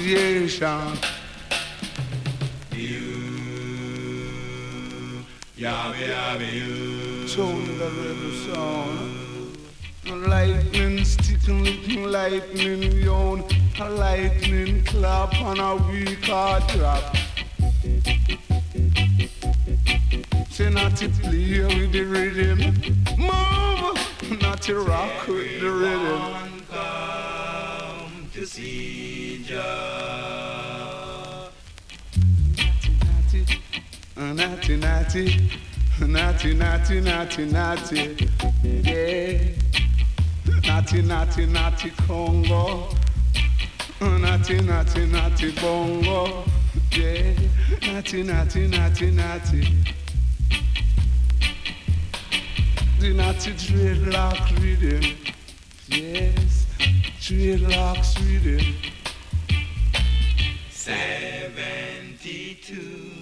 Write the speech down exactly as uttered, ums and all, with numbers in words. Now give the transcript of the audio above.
appreciation. You, yabba yabba you. Sound the rebel sound. Lightning sticking, looking lightning yawn. A lightning clap and a weak heart drop. Say not to play with the rhythm, move, not to rock with the rhythm. Come to see Jah. Natty, natty, natty, natty, natty, natty, yeah. Natty, natty, natty Congo. Natty, natty, natty bongo. Yeah. Natty, natty, natty, natty. The natty dreadlocks rhythm. Yes. Dreadlocks rhythm. Seventy-two.